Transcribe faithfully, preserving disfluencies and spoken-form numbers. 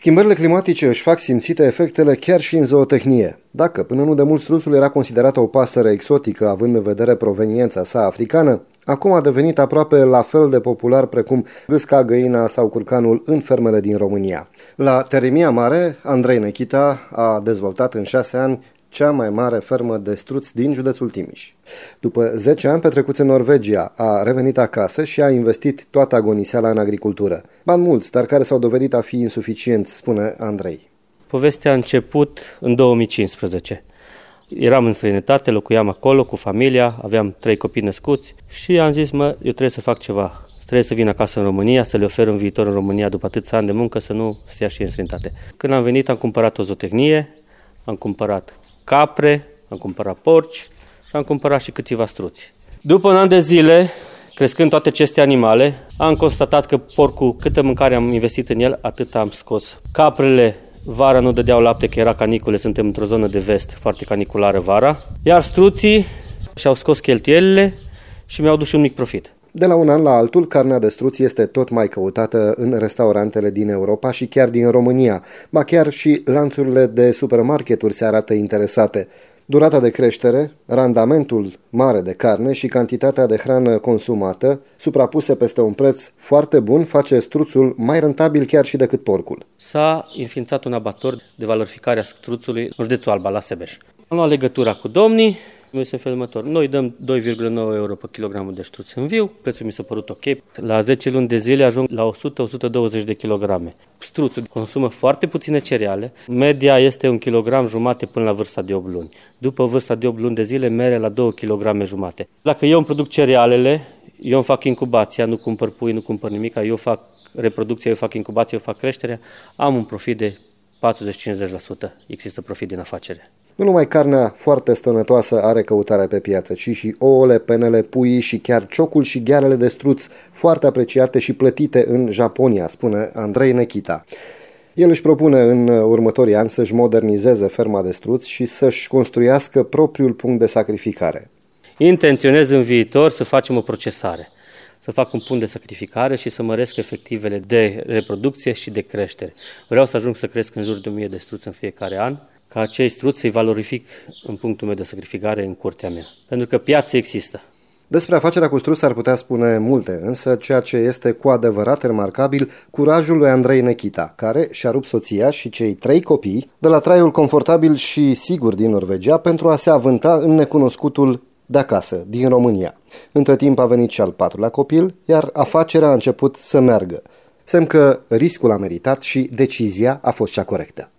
Schimbările climatice își fac simțite efectele chiar și în zootehnie. Dacă până nu de mult struțul era considerată o pasăre exotică, având în vedere proveniența sa africană, acum a devenit aproape la fel de popular precum gâsca, găina sau curcanul în fermele din România. La Terimia Mare, Andrei Nechita a dezvoltat în șase ani cea mai mare fermă de struți din județul Timiș. După zece ani petrecuți în Norvegia, a revenit acasă și a investit toată agoniseala în agricultură. Bani mulți, dar care s-au dovedit a fi insuficienți, spune Andrei. Povestea a început în două mii cincisprezece. Eram în străinătate, locuiam acolo cu familia, aveam trei copii născuți și am zis, mă, eu trebuie să fac ceva. Trebuie să vin acasă în România, să le ofer un viitor în România după atâția ani de muncă, să nu stea și în străinătate. Când am venit, am cumpărat o zootehnie, am cumpărat capre, am cumpărat porci și am cumpărat și câțiva struți. După un an de zile, crescând toate aceste animale, am constatat că porcul, câtă mâncare am investit în el, atât am scos. Caprele vara nu dădeau lapte, că era canicule, suntem într-o zonă de vest, foarte caniculară vara, iar struții și-au scos cheltuielile și mi-au dus un mic profit. De la un an la altul, carnea de struț este tot mai căutată în restaurantele din Europa și chiar din România, ba chiar și lanțurile de supermarketuri se arată interesate. Durata de creștere, randamentul mare de carne și cantitatea de hrană consumată, suprapuse peste un preț foarte bun, face struțul mai rentabil chiar și decât porcul. S-a înființat un abator de valorificare a struțului în județul Alba, la Sebeș. Am luat legătura cu domnii. Este felul următor. Noi dăm doi virgulă nouă euro pe kilogramul de struț în viu, prețul mi s-a părut ok. La zece luni de zile ajung la o sută - o sută douăzeci de kilograme. Struțul consumă foarte puține cereale, media este un kilogram jumate până la vârsta de opt luni. După vârsta de opt luni de zile mere la două kilograme jumate. Dacă eu îmi produc cerealele, eu îmi fac incubația, nu cumpăr pui, nu cumpăr nimic, eu fac reproducția, eu fac incubația, eu fac creșterea, am un profit de patruzeci - cincizeci la sută. Există profit din afacere. Nu numai carnea foarte stănătoasă are căutare pe piață, ci și ouăle, penele, puii și chiar ciocul și ghearele de struț, foarte apreciate și plătite în Japonia, spune Andrei Nechita. El își propune în următorii ani să-și modernizeze ferma de struț și să-și construiască propriul punct de sacrificare. Intenționez în viitor să facem o procesare, să fac un punct de sacrificare și să măresc efectivele de reproducție și de creștere. Vreau să ajung să cresc în jur de o mie de struți în fiecare an, ca acei struți să-i valorific în punctul meu de sacrificare în curtea mea. Pentru că piața există. Despre afacerea cu struț ar putea spune multe, însă ceea ce este cu adevărat remarcabil, curajul lui Andrei Nechita, care și-a rupt soția și cei trei copii de la traiul confortabil și sigur din Norvegia pentru a se avânta în necunoscutul de acasă, din România. Între timp a venit și al patrulea copil, iar afacerea a început să meargă. Semn că riscul a meritat și decizia a fost cea corectă.